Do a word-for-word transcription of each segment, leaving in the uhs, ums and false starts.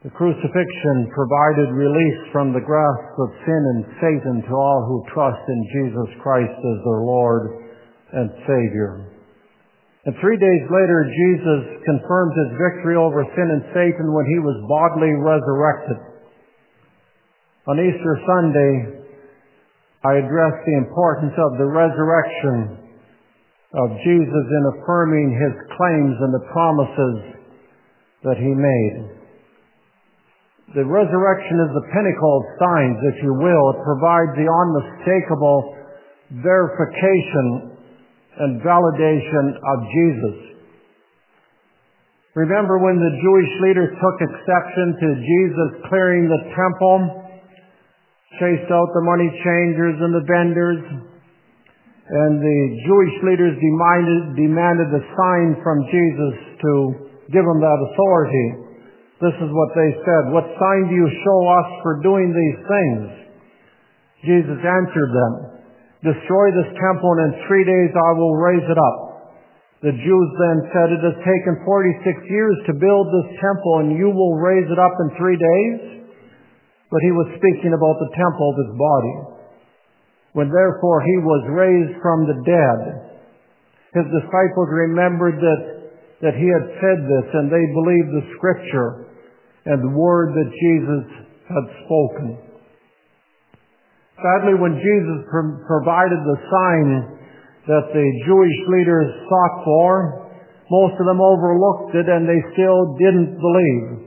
The crucifixion provided release from the grasp of sin and Satan to all who trust in Jesus Christ as their Lord and Savior. And three days later, Jesus confirmed his victory over sin and Satan when he was bodily resurrected. On Easter Sunday, I addressed the importance of the resurrection of Jesus in affirming his claims and the promises that he made. The resurrection is the pinnacle of signs, if you will. It provides the unmistakable verification and validation of Jesus. Remember when the Jewish leaders took exception to Jesus clearing the temple, chased out the money changers and the vendors, and the Jewish leaders demanded, demanded a sign from Jesus to give them that authority. This is what they said, "What sign do you show us for doing these things?" Jesus answered them, "Destroy this temple, and in three days I will raise it up." The Jews then said, "It has taken forty-six years to build this temple, and you will raise it up in three days?" But he was speaking about the temple of his body. When therefore he was raised from the dead, his disciples remembered that, that he had said this, and they believed the scripture and the word that Jesus had spoken. Sadly, when Jesus pro- provided the sign that the Jewish leaders sought for, most of them overlooked it and they still didn't believe.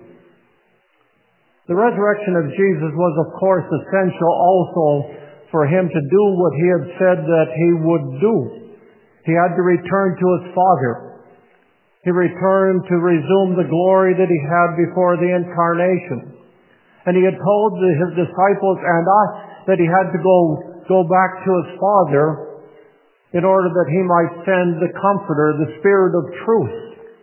The resurrection of Jesus was, of course, essential also for him to do what he had said that he would do. He had to return to his Father. He returned to resume the glory that he had before the incarnation. And he had told his disciples and us that he had to go, go back to his Father in order that he might send the Comforter, the Spirit of truth.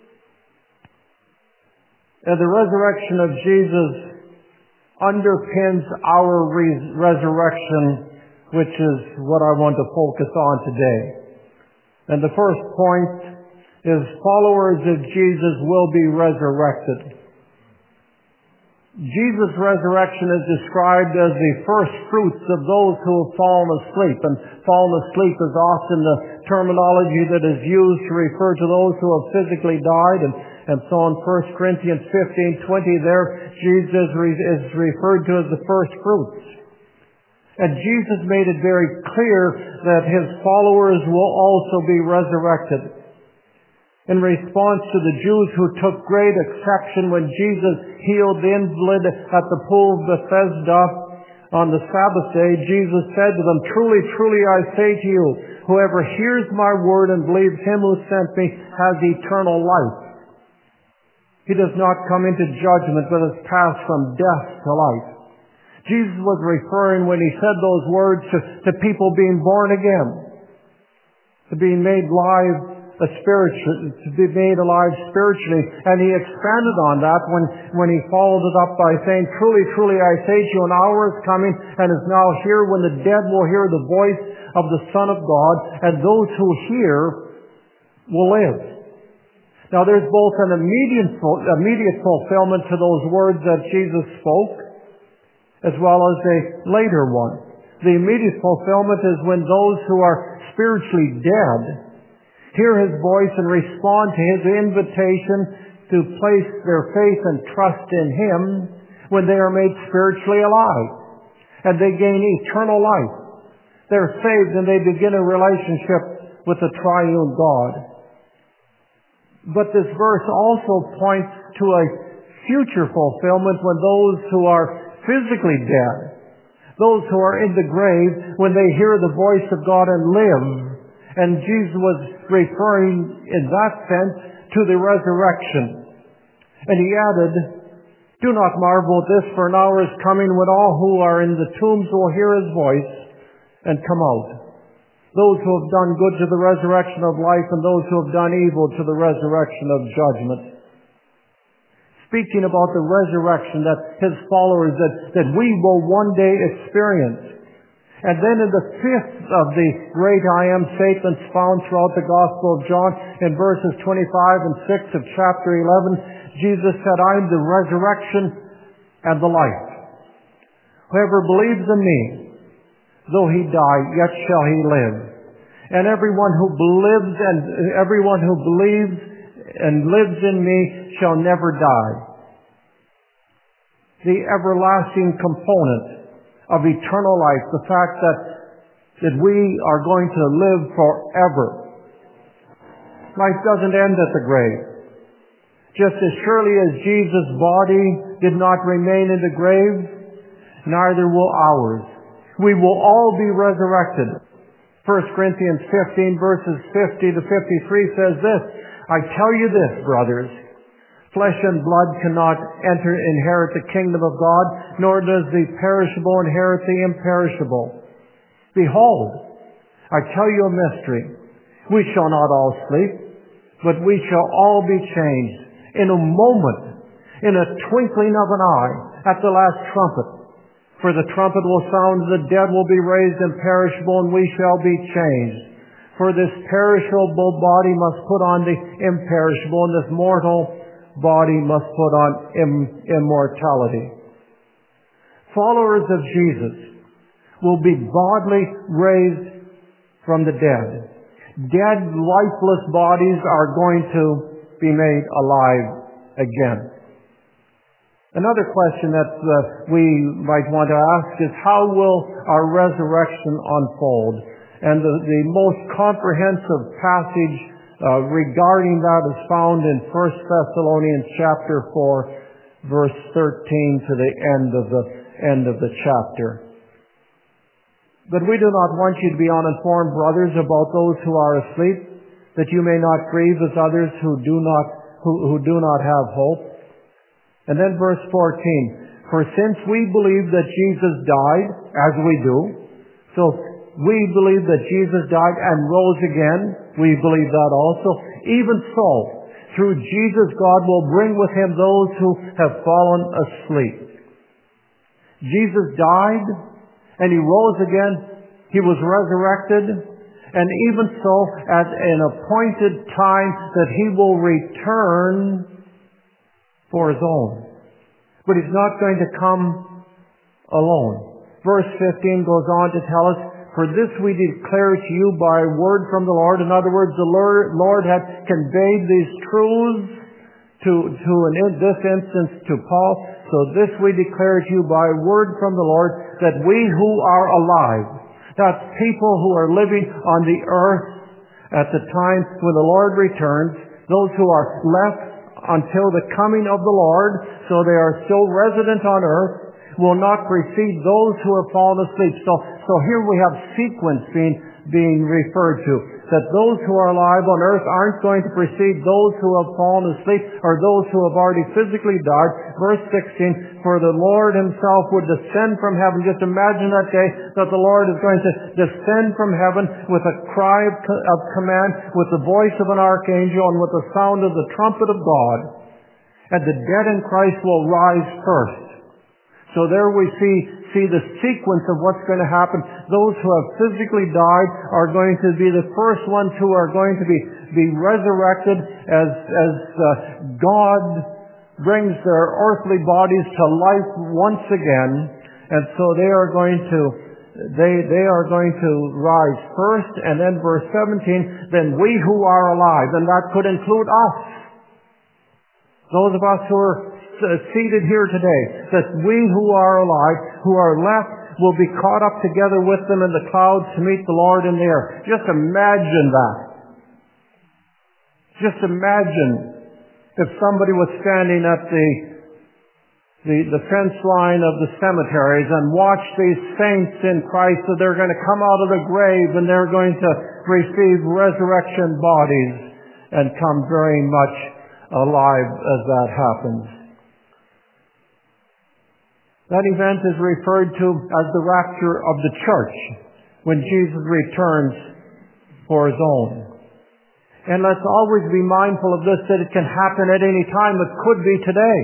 And the resurrection of Jesus underpins our res- resurrection, which is what I want to focus on today. And the first point is followers of Jesus will be resurrected. Jesus' resurrection is described as the first fruits of those who have fallen asleep. And fallen asleep is often the terminology that is used to refer to those who have physically died. And, and so in First Corinthians fifteen twenty there, Jesus is referred to as the first fruits. And Jesus made it very clear that his followers will also be resurrected. In response to the Jews who took great exception when Jesus healed the invalid at the pool of Bethesda on the Sabbath day, Jesus said to them, "Truly, truly, I say to you, whoever hears my word and believes him who sent me has eternal life. He does not come into judgment, but has passed from death to life." Jesus was referring, when he said those words, to, to people being born again, to being made live A spiritual, to be made alive spiritually. And he expanded on that when, when he followed it up by saying, "Truly, truly, I say to you, an hour is coming and is now here when the dead will hear the voice of the Son of God, and those who hear will live." Now there's both an immediate, immediate fulfillment to those words that Jesus spoke, as well as a later one. The immediate fulfillment is when those who are spiritually dead hear his voice and respond to his invitation to place their faith and trust in him when they are made spiritually alive. And they gain eternal life. They're saved and they begin a relationship with the triune God. But this verse also points to a future fulfillment when those who are physically dead, those who are in the grave, when they hear the voice of God and live. And Jesus was referring in that sense to the resurrection. And he added, "Do not marvel at this, for an hour is coming when all who are in the tombs will hear his voice and come out. Those who have done good to the resurrection of life, and those who have done evil to the resurrection of judgment." Speaking about the resurrection that his followers, that, that we will one day experience. And then in the fifth of the great I am statements found throughout the Gospel of John, in verses twenty-five and six of chapter eleven, Jesus said, "I am the resurrection and the life. Whoever believes in me, though he die, yet shall he live. And everyone who believes and everyone who believes and lives in me shall never die. The everlasting component of eternal life, the fact that, that we are going to live forever. Life doesn't end at the grave. Just as surely as Jesus' body did not remain in the grave, neither will ours. We will all be resurrected. First Corinthians fifteen verses fifty to fifty-three says this, I tell you this, brothers, flesh and blood cannot enter, inherit the kingdom of God, nor does the perishable inherit the imperishable. Behold, I tell you a mystery. We shall not all sleep, but we shall all be changed in a moment, in a twinkling of an eye, at the last trumpet. For the trumpet will sound, the dead will be raised imperishable, and we shall be changed. For this perishable body must put on the imperishable, and this mortal body must put on im- immortality. Followers of Jesus will be bodily raised from the dead. Dead, lifeless bodies are going to be made alive again. Another question that uh, we might want to ask is, how will our resurrection unfold? And the, the most comprehensive passage uh, regarding that is found in First Thessalonians chapter four, verse thirteen to the end of the end of the chapter. But we do not want you to be uninformed, brothers, about those who are asleep, that you may not grieve as others who do not who, who do not have hope. And then verse fourteen, for since we believe that Jesus died, as we do, so we believe that Jesus died and rose again, we believe that also, even so, through Jesus God will bring with him those who have fallen asleep. Jesus died, and he rose again, he was resurrected, and even so, at an appointed time that he will return for his own. But he's not going to come alone. Verse fifteen goes on to tell us, for this we declare to you by word from the Lord. In other words, the Lord, Lord had conveyed these truths to, to an, in this instance to Paul. So this we declare to you by word from the Lord, that we who are alive, that's people who are living on the earth at the time when the Lord returns, those who are left until the coming of the Lord, so they are still resident on earth, will not precede those who have fallen asleep. So, so here we have sequence being, being referred to, that those who are alive on earth aren't going to precede those who have fallen asleep, or those who have already physically died. Verse sixteen, for the Lord himself would descend from heaven. Just imagine that day that the Lord is going to descend from heaven with a cry of, of command, with the voice of an archangel, and with the sound of the trumpet of God. And the dead in Christ will rise first. So there we see, see the sequence of what's going to happen. Those who have physically died are going to be the first ones who are going to be, be resurrected as, as uh, God brings their earthly bodies to life once again. And so they are going to, they, they are going to rise first. And then verse seventeen, then we who are alive, and that could include us. Those of us who are seated here today, that we who are alive, who are left, will be caught up together with them in the clouds to meet the Lord in the air. Just imagine that. Just imagine if somebody was standing at the, the, the fence line of the cemeteries and watched these saints in Christ, that they're going to come out of the grave and they're going to receive resurrection bodies and come very much alive as that happens. That event is referred to as the rapture of the church, when Jesus returns for his own. And let's always be mindful of this, that it can happen at any time. It could be today.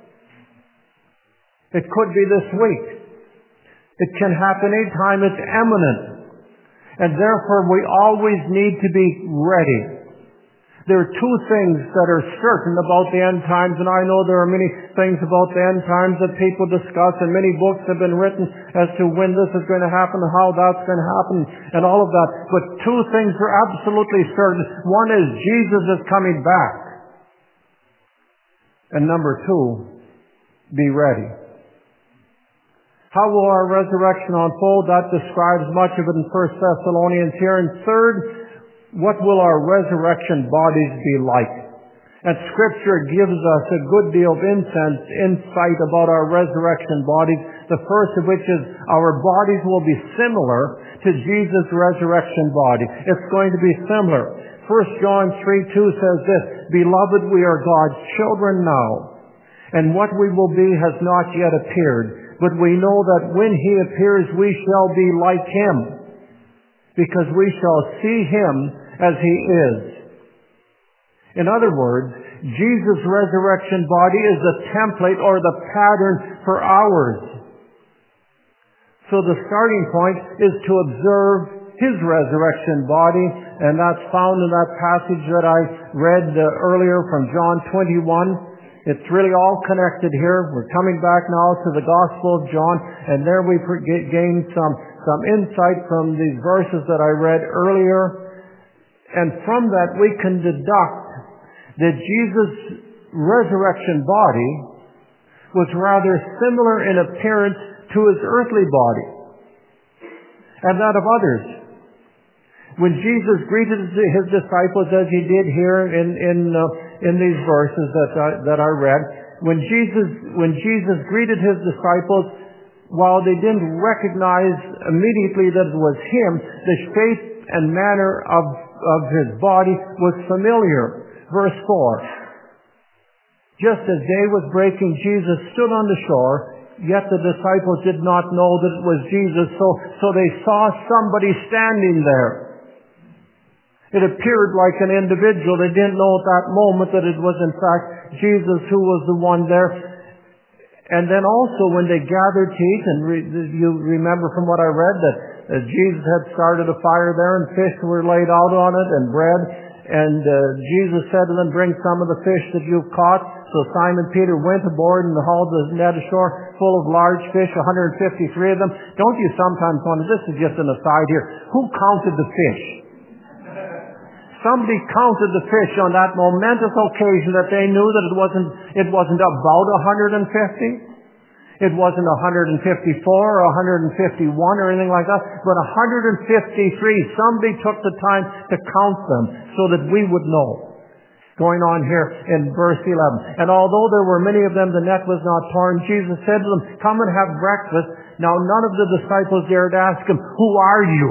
It could be this week. It can happen any time. It's imminent. And therefore we always need to be ready. There are two things that are certain about the end times, and I know there are many things about the end times that people discuss, and many books have been written as to when this is going to happen and how that's going to happen and all of that. But two things are absolutely certain. One is Jesus is coming back. And number two, be ready. How will our resurrection unfold? That describes much of it in First Thessalonians here. And third, what will our resurrection bodies be like? And Scripture gives us a good deal of insight, insight about our resurrection bodies. The first of which is our bodies will be similar to Jesus' resurrection body. It's going to be similar. First John three two says this, Beloved, we are God's children now, and what we will be has not yet appeared. But we know that when He appears, we shall be like Him, because we shall see Him as He is. In other words, Jesus' resurrection body is the template or the pattern for ours. So the starting point is to observe His resurrection body, and that's found in that passage that I read uh, earlier from John twenty-one. It's really all connected here. We're coming back now to the Gospel of John, and there we gain some, some insight from these verses that I read earlier. And from that we can deduct that Jesus' resurrection body was rather similar in appearance to His earthly body and that of others. When Jesus greeted His disciples, as He did here in in uh, in these verses that I, that I read, when Jesus when Jesus greeted His disciples, while they didn't recognize immediately that it was Him, the shape and manner of of His body was familiar. Verse four. Just as day was breaking, Jesus stood on the shore, yet the disciples did not know that it was Jesus, so so they saw somebody standing there. It appeared like an individual. They didn't know at that moment that it was in fact Jesus who was the one there. And then also when they gathered to eat, and re, you remember from what I read that, that Jesus had started a fire there and fish were laid out on it and bread. And uh, Jesus said to them, bring some of the fish that you've caught. So Simon Peter went aboard and hauled the net ashore full of large fish, one hundred fifty-three of them. Don't you sometimes wonder, this is just an aside here, who counted the fish? Somebody counted the fish on that momentous occasion that they knew that it wasn't, it wasn't about one hundred fifty. It wasn't one hundred fifty-four or one hundred fifty-one or anything like that, but one hundred fifty-three. Somebody took the time to count them so that we would know. Going on here in verse eleven. And although there were many of them, the net was not torn. Jesus said to them, come and have breakfast. Now none of the disciples dared ask Him, who are you?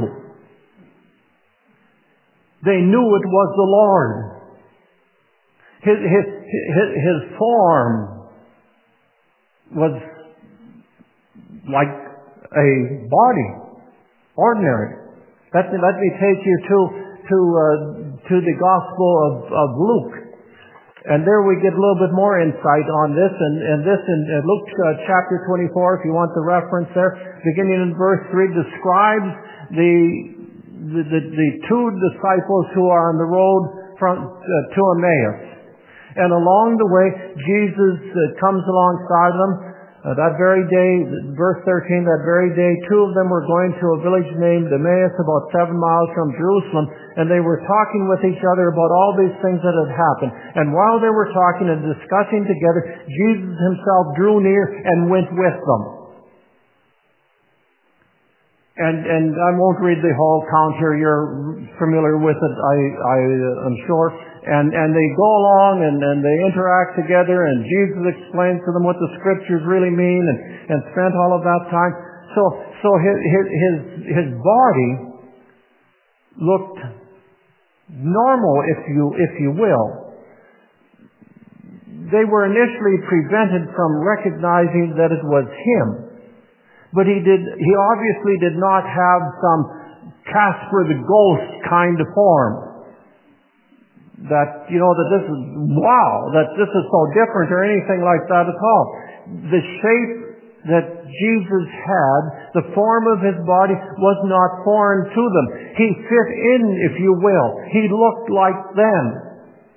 They knew it was the Lord. His, his, his, his form was like a body, ordinary. Let me, let me take you to to uh, to the Gospel of, of Luke, and there we get a little bit more insight on this. And, and this in uh, Luke uh, chapter twenty-four, if you want the reference there, beginning in verse three, describes the the, the, the two disciples who are on the road from uh, to Emmaus, and along the way Jesus uh, comes alongside them. Uh, that very day, verse thirteen, that very day, two of them were going to a village named Emmaus, about seven miles from Jerusalem, and they were talking with each other about all these things that had happened. And while they were talking and discussing together, Jesus Himself drew near and went with them. And and I won't read the whole account here. You're familiar with it, I, I am sure. And and they go along and, and they interact together, and Jesus explains to them what the Scriptures really mean, and, and spent all of that time. So so his his his body looked normal, if you if you will. They were initially prevented from recognizing that it was Him. But he did he obviously did not have some Casper the Ghost kind of form. That, you know, that this is, wow, that this is so different or anything like that at all. The shape that Jesus had, the form of His body, was not foreign to them. He fit in, if you will. He looked like them.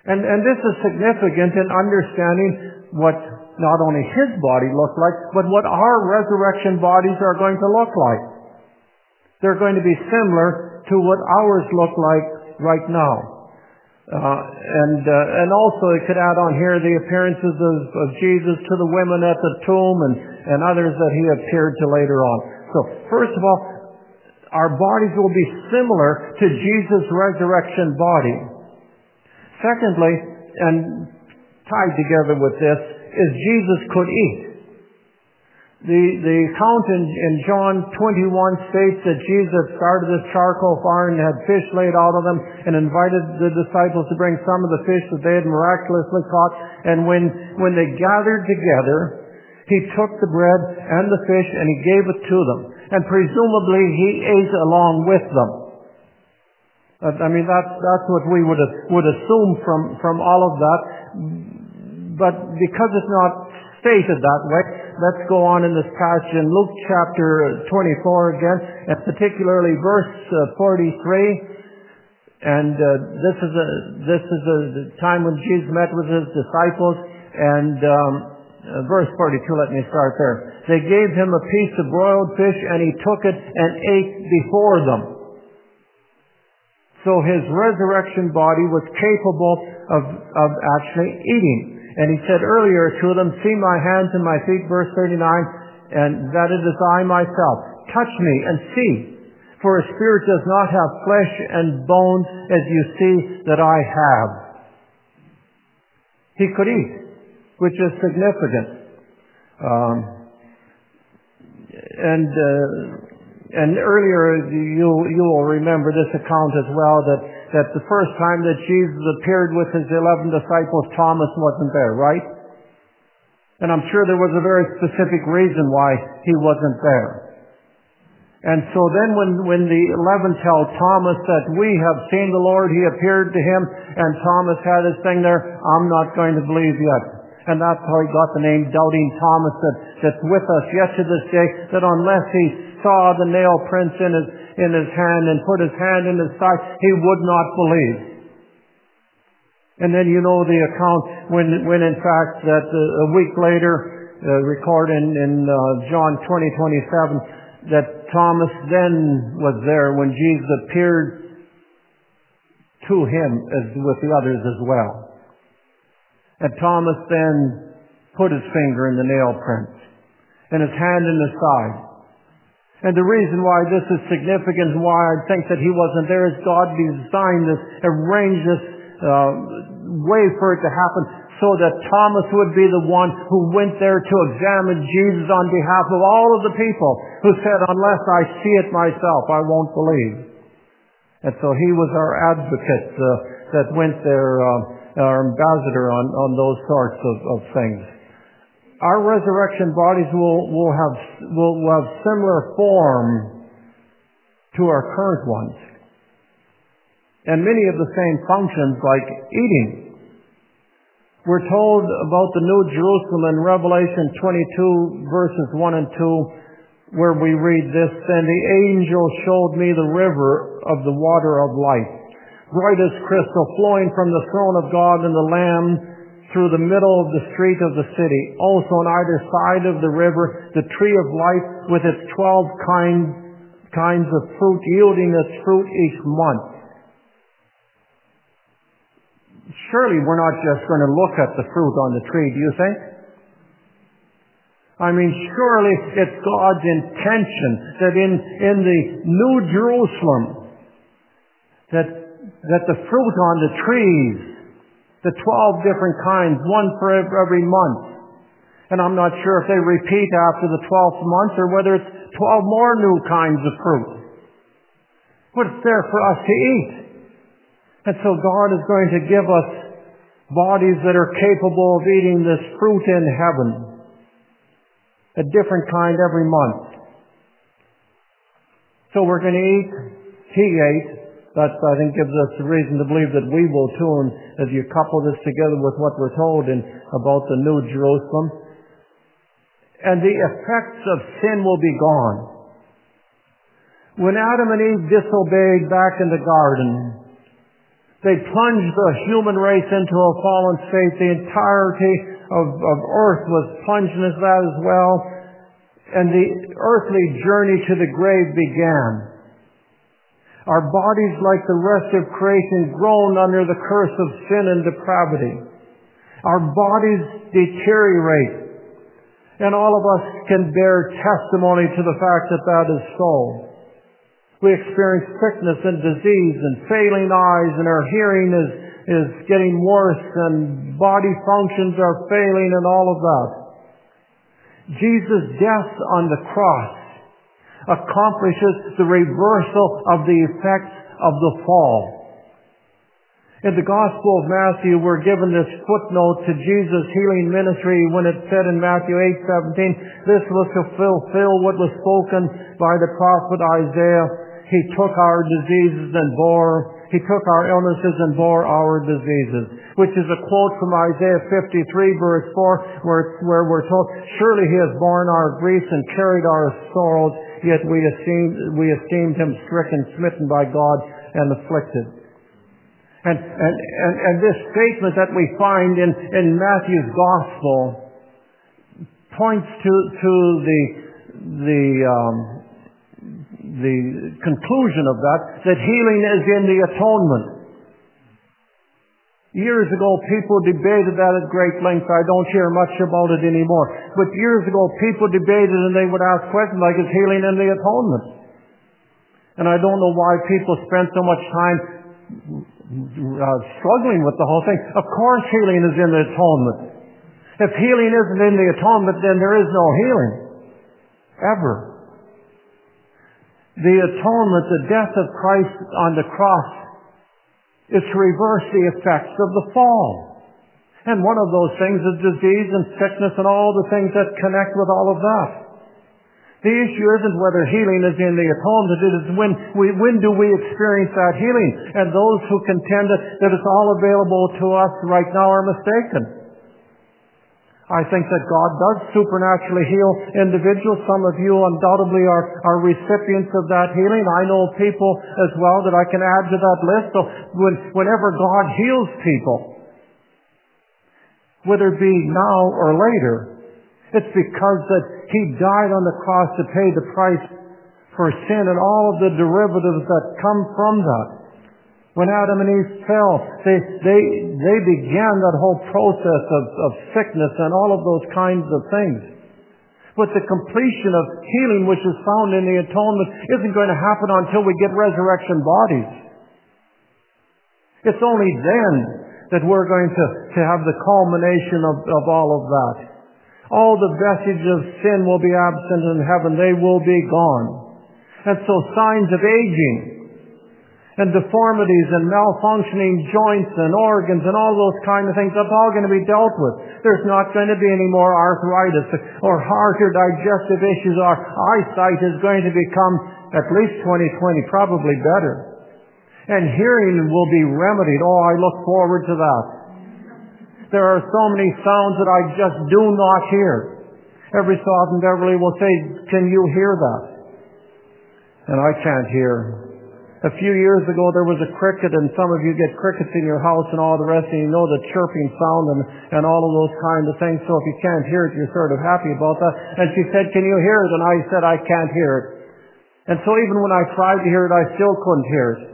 And, and this is significant in understanding what not only His body looked like, but what our resurrection bodies are going to look like. They're going to be similar to what ours look like right now. Uh, and uh, and also it could add on here the appearances of, of Jesus to the women at the tomb and, and others that He appeared to later on. So first of all, our bodies will be similar to Jesus' resurrection body. Secondly, and tied together with this, is Jesus could eat. The, the account in, in John twenty-one states that Jesus started this charcoal fire and had fish laid out of them and invited the disciples to bring some of the fish that they had miraculously caught. And when, when they gathered together, He took the bread and the fish and He gave it to them. And presumably He ate along with them. I mean, that's, that's what we would, would assume from, from all of that. But because it's not stated that way, let's go on in this passage in Luke chapter twenty-four again, and particularly verse uh, forty-three. And uh, this is a this is a time when Jesus met with His disciples. And um, uh, verse forty-two, let me start there. They gave Him a piece of broiled fish, and He took it and ate before them. So His resurrection body was capable of of actually eating. And He said earlier to them, "See my hands and my feet," verse thirty-nine, "and that it is I myself. Touch me and see, for a spirit does not have flesh and bones as you see that I have." He could eat, which is significant. Um, and uh, and earlier you you will remember this account as well, that that the first time that Jesus appeared with His eleven disciples, Thomas wasn't there, right? And I'm sure there was a very specific reason why he wasn't there. And so then when, when the eleven tell Thomas that we have seen the Lord, He appeared to him, and Thomas had his thing there, I'm not going to believe yet. And that's how he got the name Doubting Thomas, that, that's with us yet to this day, that unless he saw the nail prints in his, in his hand and put his hand in his side, he would not believe. And then you know the account when, when in fact that uh, a week later, uh, recorded in, in uh, John twenty twenty-seven, that Thomas then was there when Jesus appeared to him as with the others as well. And Thomas then put his finger in the nail prints and his hand in his side. And the reason why this is significant and why I think that he wasn't there is God designed this, arranged this uh, way for it to happen so that Thomas would be the one who went there to examine Jesus on behalf of all of the people who said, unless I see it myself, I won't believe. And so he was our advocate uh, that went there, uh, our ambassador on, on those sorts of, of things. Our resurrection bodies will, will have will, will have similar form to our current ones, and many of the same functions like eating. We're told about the New Jerusalem in Revelation twenty-two verses one and two, where we read this: "Then the angel showed me the river of the water of life, bright as crystal, flowing from the throne of God and the Lamb, through the middle of the street of the city. Also on either side of the river, the tree of life with its twelve kind, kinds of fruit, yielding its fruit each month." Surely we're not just going to look at the fruit on the tree, do you think? I mean, surely it's God's intention that in, in the New Jerusalem, that, that the fruit on the trees, the twelve different kinds, one for every month. And I'm not sure if they repeat after the twelfth month or whether it's twelve more new kinds of fruit. But it's there for us to eat. And so God is going to give us bodies that are capable of eating this fruit in heaven. A different kind every month. So we're going to eat. He ate. That, I think, gives us a reason to believe that we will too, and as you couple this together with what we're told in, about the New Jerusalem. And the effects of sin will be gone. When Adam and Eve disobeyed back in the garden, They plunged the human race into a fallen state. The entirety of, of earth was plunged into that as well. And the earthly journey to the grave began. Our bodies, like the rest of creation, groan under the curse of sin and depravity. Our bodies deteriorate. And all of us can bear testimony to the fact that that is so. We experience sickness and disease and failing eyes, and our hearing is, is getting worse, and body functions are failing, and all of that. Jesus' death on the cross accomplishes the reversal of the effects of the fall. In the Gospel of Matthew, we're given this footnote to Jesus' healing ministry when it said in Matthew eight seventeen, this was to fulfill what was spoken by the prophet Isaiah. He took our diseases and bore, He took our illnesses and bore our diseases. Which is a quote from Isaiah fifty-three verse four, where, where we're told, surely He has borne our griefs and carried our sorrows, yet we esteemed, we esteemed Him stricken, smitten by God, and afflicted. And, and, and, and this statement that we find in, in Matthew's Gospel points to, to the, the, um, the conclusion of that, that healing is in the atonement. Years ago, people debated that at great length. I don't hear much about it anymore. But years ago, people debated and they would ask questions like, is healing in the atonement? And I don't know why people spend so much time uh, struggling with the whole thing. Of course healing is in the atonement. If healing isn't in the atonement, then there is no healing. Ever. The atonement, the death of Christ on the cross, is to reverse the effects of the fall. And one of those things is disease and sickness and all the things that connect with all of that. The issue isn't whether healing is in the atonement, it is when, we, when do we experience that healing. And those who contend that, that it's all available to us right now are mistaken. I think that God does supernaturally heal individuals. Some of you undoubtedly are, are recipients of that healing. I know people as well that I can add to that list. So when, whenever God heals people, whether it be now or later, it's because that He died on the cross to pay the price for sin and all of the derivatives that come from that. When Adam and Eve fell, they, they, they began that whole process of, of sickness and all of those kinds of things. But the completion of healing which is found in the atonement isn't going to happen until we get resurrection bodies. It's only then that we're going to, to have the culmination of, of all of that. All the vestige of sin will be absent in heaven. They will be gone. And so signs of aging and deformities and malfunctioning joints and organs and all those kind of things, that's all going to be dealt with. There's not going to be any more arthritis or heart or digestive issues. Our eyesight is going to become at least twenty twenty, probably better. And hearing will be remedied. Oh, I look forward to that. There are so many sounds that I just do not hear. Every so often Beverly will say, can you hear that? And I can't hear. A few years ago there was a cricket, and some of you get crickets in your house and all the rest, and you know the chirping sound and, and all of those kind of things. So if you can't hear it, you're sort of happy about that. And she said, can you hear it? And I said, I can't hear it. And so even when I tried to hear it, I still couldn't hear it.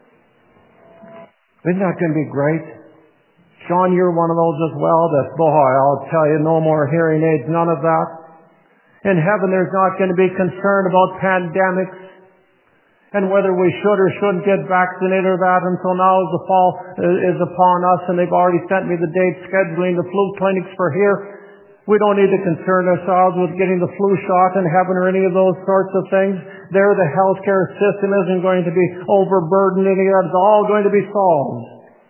Isn't that going to be great? Sean, you're one of those as well that, boy, I'll tell you, no more hearing aids, none of that. In heaven there's not going to be concern about pandemics and whether we should or shouldn't get vaccinated or that. And so now the fall is upon us, and they've already sent me the date scheduling the flu clinics for here. We don't need to concern ourselves with getting the flu shot in heaven or any of those sorts of things. There the healthcare system isn't going to be overburdened. Any of that is all going to be solved.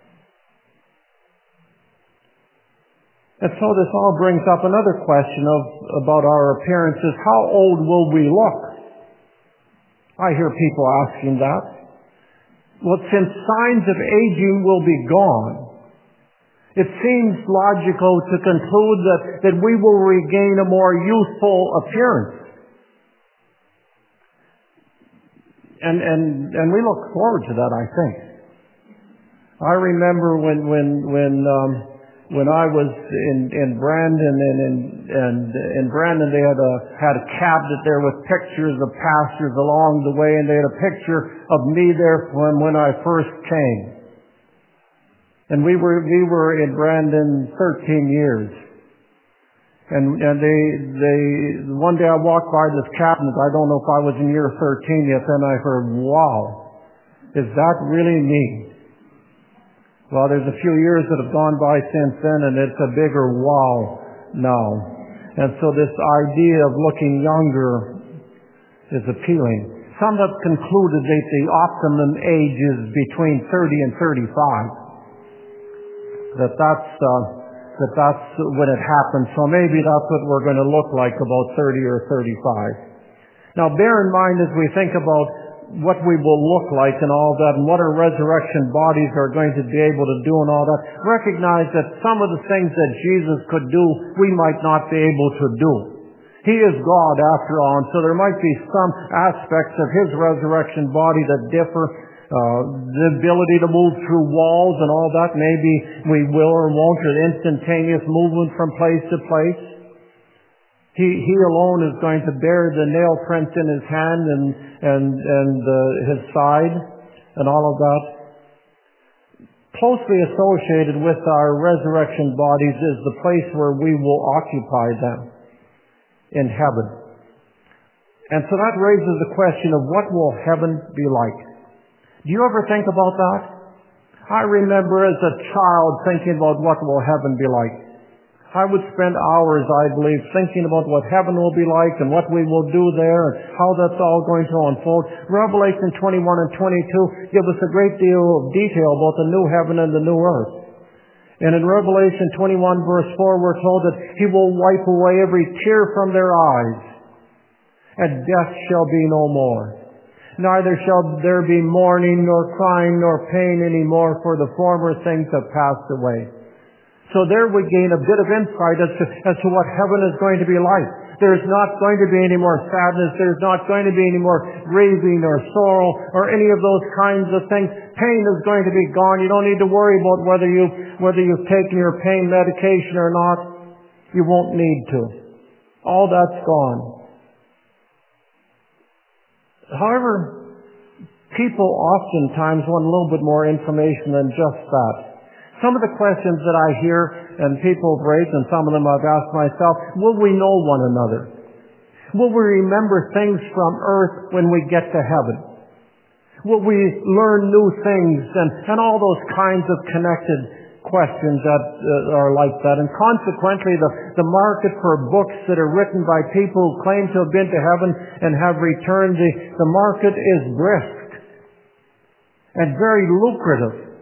And so this all brings up another question of about our appearances. How old will we look? I hear people asking that. Well, since signs of aging will be gone, it seems logical to conclude that, that we will regain a more youthful appearance. And, and, and we look forward to that, I think. I remember when when when um, when I was in in Brandon and in and in Brandon they had a had a cabinet there with pictures of pastors along the way, and they had a picture of me there from when I first came. And we were we were in Brandon thirteen years. And, and they, they, one day I walked by this cabinet. I don't know if I was in year thirteen yet. Then I heard, wow, is that really me? Well, there's a few years that have gone by since then, and it's a bigger wow now. And so this idea of looking younger is appealing. Some have concluded that the optimum age is between thirty and thirty-five. That that's, uh, that that's when it happens. So maybe that's what we're going to look like, about thirty or thirty-five. Now bear in mind as we think about what we will look like and all that, and what our resurrection bodies are going to be able to do and all that, recognize that some of the things that Jesus could do, we might not be able to do. He is God after all, and so there might be some aspects of His resurrection body that differ. Uh, the ability to move through walls and all that, maybe we will or won't, or instantaneous movement from place to place. He, he alone is going to bear the nail prints in His hand and, and, and uh, His side and all of that. Closely associated with our resurrection bodies is the place where we will occupy them in heaven. And so that raises the question of what will heaven be like? Do you ever think about that? I remember as a child thinking about what will heaven be like. I would spend hours, I believe, thinking about what heaven will be like and what we will do there and how that's all going to unfold. Revelation twenty-one and twenty-two give us a great deal of detail about the new heaven and the new earth. And in Revelation twenty-one verse four, we're told that He will wipe away every tear from their eyes, and death shall be no more. Neither shall there be mourning, nor crying, nor pain any more, for the former things have passed away. So there we gain a bit of insight as to, as to what heaven is going to be like. There's not going to be any more sadness. There's not going to be any more grieving or sorrow or any of those kinds of things. Pain is going to be gone. You don't need to worry about whether you, whether you've taken your pain medication or not. You won't need to. All that's gone. However, people oftentimes want a little bit more information than just that. Some of the questions that I hear and people have raised, and some of them I've asked myself, will we know one another? Will we remember things from earth when we get to heaven? Will we learn new things and, and all those kinds of connected questions that uh, are like that? And consequently, the, the market for books that are written by people who claim to have been to heaven and have returned, the, the market is brisk and very lucrative.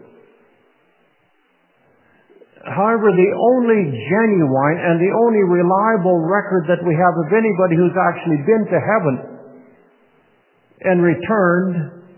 However, the only genuine and the only reliable record that we have of anybody who's actually been to heaven and returned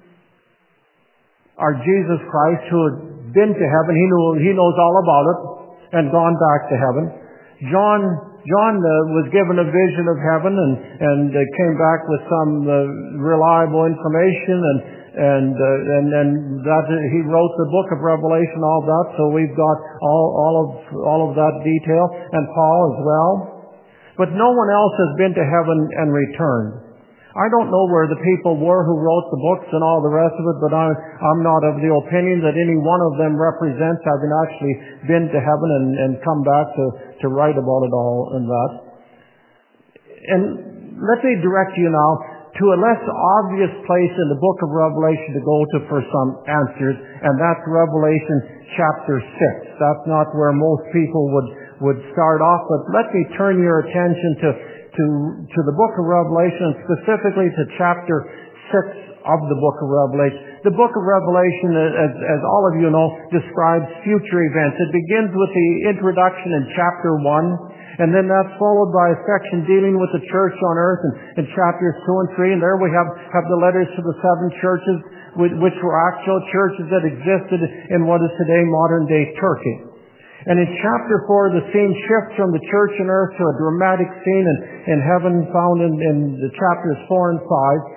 are Jesus Christ, who had been to heaven. He knew, he knows all about it and gone back to heaven. John, John uh, was given a vision of heaven and, and uh, came back with some uh, reliable information, and, and, uh, and, and that he wrote the book of Revelation, all that. So we've got all, all of, all of that detail, and Paul as well. But no one else has been to heaven and returned. I don't know where the people were who wrote the books and all the rest of it, but I'm, I'm not of the opinion that any one of them represents having actually been to heaven and, and come back to, to write about it all and that. And let me direct you now to a less obvious place in the book of Revelation to go to for some answers, and that's Revelation chapter six. That's not where most people would, would start off, but let me turn your attention to To, to the book of Revelation, specifically to chapter six of the book of Revelation. The book of Revelation, as, as all of you know, describes future events. It begins with the introduction in chapter one, and then that's followed by a section dealing with the church on earth in, in chapters two and three, and there we have, have the letters to the seven churches, which were actual churches that existed in what is today modern-day Turkey. And in chapter four, the scene shifts from the church on earth to a dramatic scene in, in heaven found in, in the chapters four and five.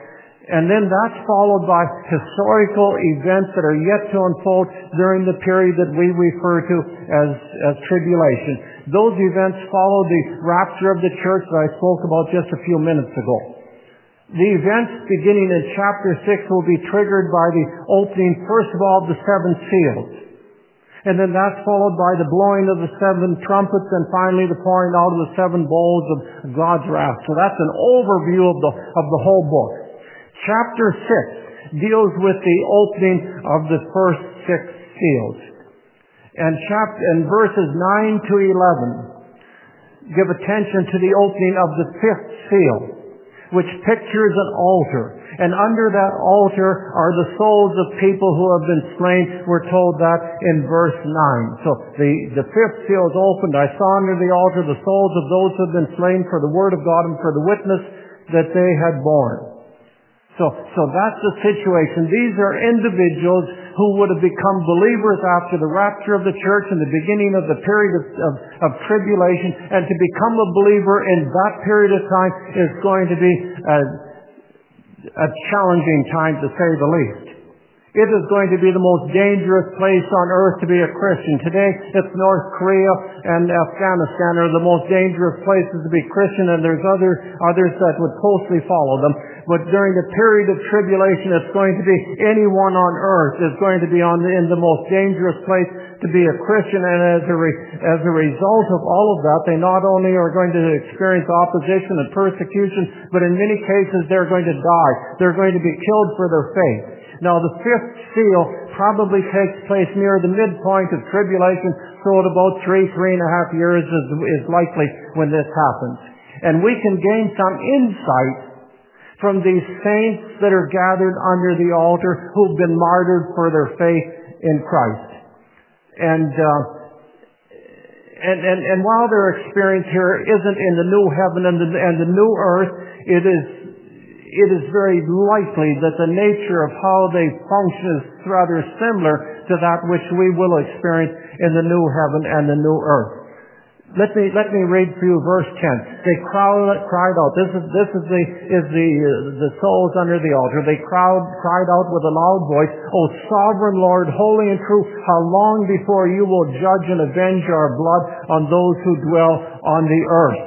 And then that's followed by historical events that are yet to unfold during the period that we refer to as, as tribulation. Those events follow the rapture of the church that I spoke about just a few minutes ago. The events beginning in chapter six will be triggered by the opening, first of all, of the seven seals. And then that's followed by the blowing of the seven trumpets, and finally the pouring out of the seven bowls of God's wrath. So that's an overview of the, of the whole book. Chapter six deals with the opening of the first six seals. And, chapter, and verses nine to eleven give attention to the opening of the fifth seal, which pictures an altar. And under that altar are the souls of people who have been slain. We're told that in verse nine. So the, the fifth seal is opened. I saw under the altar the souls of those who have been slain for the word of God and for the witness that they had borne. So, so that's the situation. These are individuals who would have become believers after the rapture of the church and the beginning of the period of, of, of tribulation. And to become a believer in that period of time is going to be a, a challenging time, to say the least. It is going to be the most dangerous place on earth to be a Christian. Today, it's North Korea and Afghanistan are the most dangerous places to be Christian, and there's other others that would closely follow them. But during the period of tribulation, it's going to be anyone on earth is going to be on the, in the most dangerous place to be a Christian. And as a, re, as a result of all of that, they not only are going to experience opposition and persecution, but in many cases they're going to die. They're going to be killed for their faith. Now, the fifth seal probably takes place near the midpoint of tribulation, so at about three, three and a half years is, is likely when this happens. And we can gain some insight from these saints that are gathered under the altar who've been martyred for their faith in Christ. And, uh, and, and, and while their experience here isn't in the new heaven and the, and the new earth, it is It is very likely that the nature of how they function is rather similar to that which we will experience in the new heaven and the new earth. Let me let me read for you verse ten. They cried, cried out. This is this is the is the uh, the souls under the altar. They cried cried out with a loud voice, "O sovereign Lord, holy and true, how long before you will judge and avenge our blood on those who dwell on the earth?"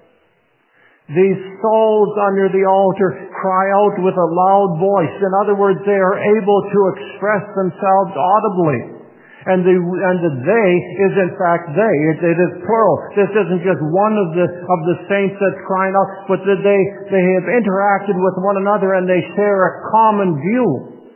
These souls under the altar cry out with a loud voice. In other words, they are able to express themselves audibly. And the, and the they is in fact they. It, it is plural. This isn't just one of the, of the saints that's crying out, but that they, they have interacted with one another and they share a common view.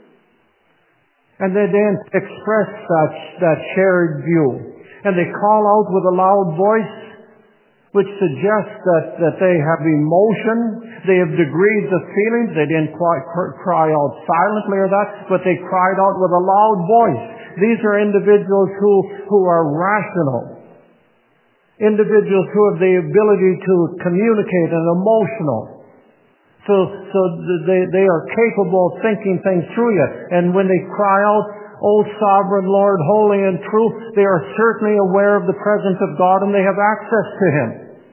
And they then express such, that shared view. And they call out with a loud voice, which suggests that, that they have emotion, they have degrees of feelings. They didn't cry, cry out silently or that, but they cried out with a loud voice. These are individuals who, who are rational. Individuals who have the ability to communicate and emotional. So, so they, they are capable of thinking things through yet. And when they cry out, "O sovereign Lord, holy and true," they are certainly aware of the presence of God and they have access to Him.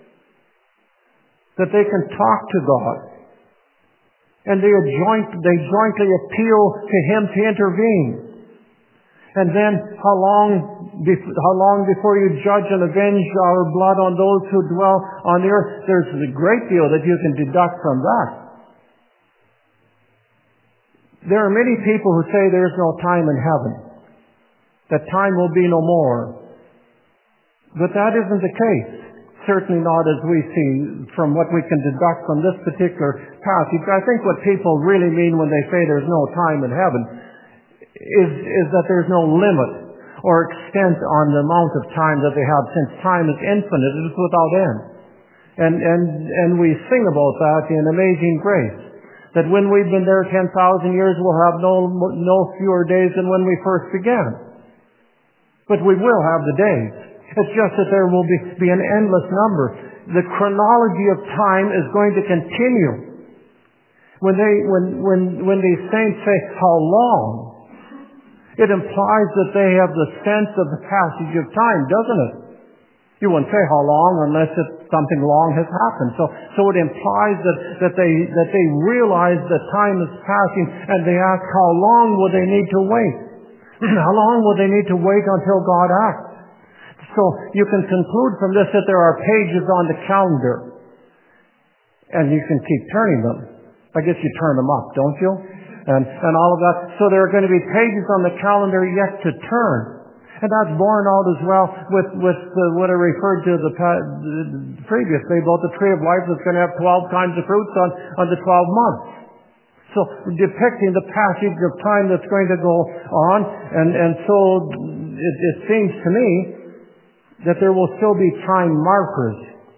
That they can talk to God. And they, are joint, they jointly appeal to Him to intervene. And then, how long, how long before you judge and avenge our blood on those who dwell on the earth? There's a great deal that you can deduct from that. There are many people who say there's no time in heaven, that time will be no more. But that isn't the case. Certainly not as we see from what we can deduct from this particular passage. I think what people really mean when they say there's no time in heaven is, is that there's no limit or extent on the amount of time that they have, since time is infinite, it is without end. And, and, and we sing about that in Amazing Grace. That when we've been there ten thousand years, we'll have no, no fewer days than when we first began. But we will have the days. It's just that there will be, be an endless number. The chronology of time is going to continue. When they, when, when, when these saints say, "How long?" it implies that they have the sense of the passage of time, doesn't it? You wouldn't say how long unless it, something long has happened. So, so it implies that, that they, that they realize that time is passing, and they ask how long will they need to wait? How long will they need to wait until God acts? So you can conclude from this that there are pages on the calendar, and you can keep turning them. I guess you turn them up, don't you? And, and all of that. So there are going to be pages on the calendar yet to turn. And that's borne out as well with, with uh, what I referred to the, uh, previously about the tree of life that's going to have twelve kinds of fruits on, on the twelve months. So depicting the passage of time that's going to go on. And, and so it, it seems to me that there will still be time markers.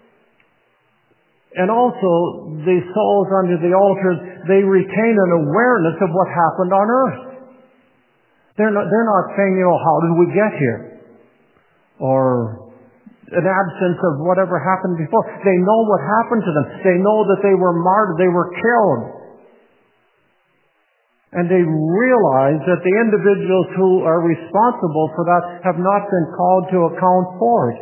And also the souls under the altars, they retain an awareness of what happened on earth. They're not, they're not saying, you know, how did we get here? Or an absence of whatever happened before. They know what happened to them. They know that they were martyred, they were killed. And they realize that the individuals who are responsible for that have not been called to account for it.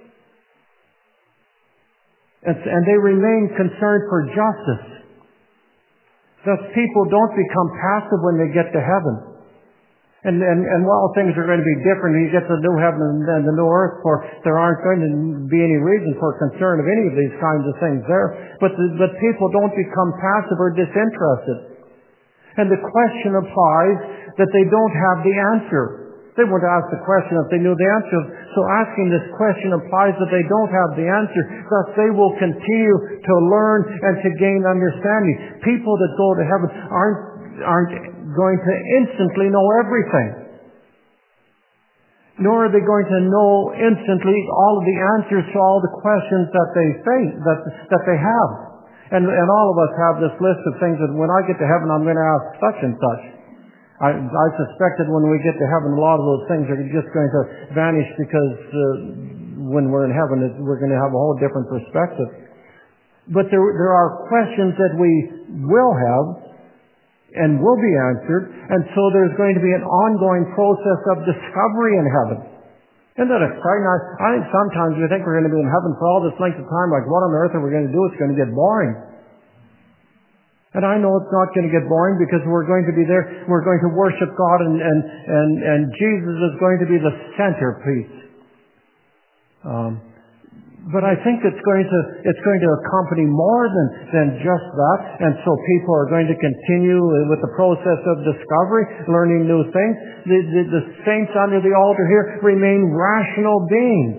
And, and they remain concerned for justice. Thus people don't become passive when they get to heaven. And, and, and while things are going to be different, you get the new heaven and the new earth, for there aren't going to be any reason for concern of any of these kinds of things there. But, the, but people don't become passive or disinterested. And the question applies that they don't have the answer. They wouldn't ask the question if they knew the answer. So asking this question implies that they don't have the answer. Thus they will continue to learn and to gain understanding. People that go to heaven aren't, aren't going to instantly know everything. Nor are they going to know instantly all of the answers to all the questions that they face, that, that they have. And, and all of us have this list of things that when I get to heaven I'm going to ask such and such. I, I suspect that when we get to heaven a lot of those things are just going to vanish because uh, when we're in heaven it, we're going to have a whole different perspective. But there, there are questions that we will have and will be answered, and so there's going to be an ongoing process of discovery in heaven. Isn't that exciting? I, I think sometimes we think we're going to be in heaven for all this length of time, like what on earth are we going to do? It's going to get boring. And I know it's not going to get boring because we're going to be there, we're going to worship God, and, and, and, and Jesus is going to be the centerpiece. Um, But I think it's going to it's going to accompany more than, than just that. And so people are going to continue with the process of discovery, learning new things. The, the, the saints under the altar here remain rational beings.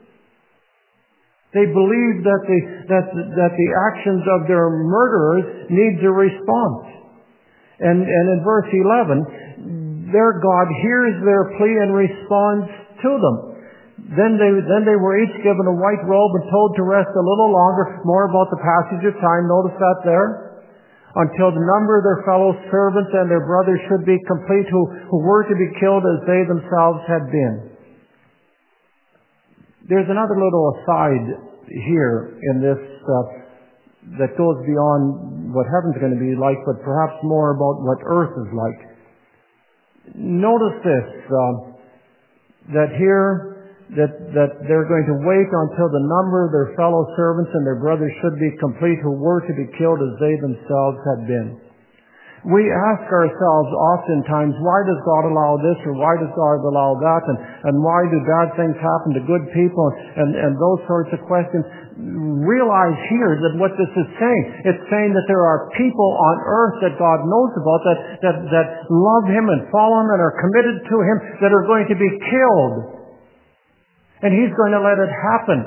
They believe that the, that, that the actions of their murderers needs a response. And, and in verse eleven, their God hears their plea and responds to them. Then they, then they were each given a white robe and told to rest a little longer. More about the passage of time. Notice that there. Until the number of their fellow servants and their brothers should be complete, who, who were to be killed as they themselves had been. There's another little aside here in this uh, that goes beyond what heaven's going to be like, but perhaps more about what earth is like. Notice this, uh, that here That, that they're going to wait until the number of their fellow servants and their brothers should be complete, who were to be killed as they themselves had been. We ask ourselves oftentimes, why does God allow this, or why does God allow that, and, and why do bad things happen to good people, and, and those sorts of questions. Realize here that what this is saying, it's saying that there are people on earth that God knows about, that, that, that love Him and follow Him and are committed to Him, that are going to be killed. And He's going to let it happen.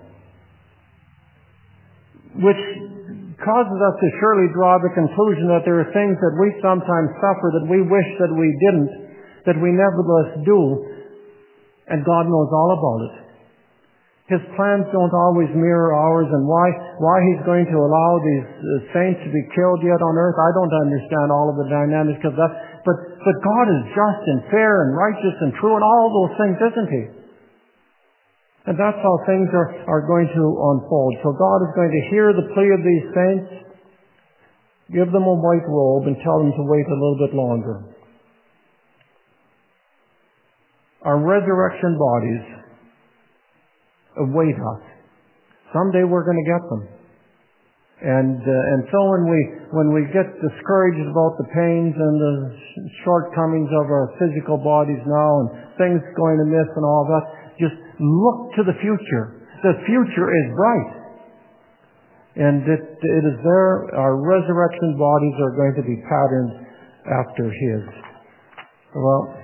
Which causes us to surely draw the conclusion that there are things that we sometimes suffer that we wish that we didn't, that we nevertheless do, and God knows all about it. His plans don't always mirror ours, and why, why He's going to allow these uh, saints to be killed yet on earth, I don't understand all of the dynamics of that. But, but God is just and fair and righteous and true and all those things, isn't He? And that's how things are, are going to unfold. So God is going to hear the plea of these saints, give them a white robe, and tell them to wait a little bit longer. Our resurrection bodies await us. Someday we're going to get them. And uh, and so when we when we get discouraged about the pains and the shortcomings of our physical bodies now and things going amiss and all that, just look to the future. The future is bright. And it, it is there, our resurrection bodies are going to be patterned after His. Well,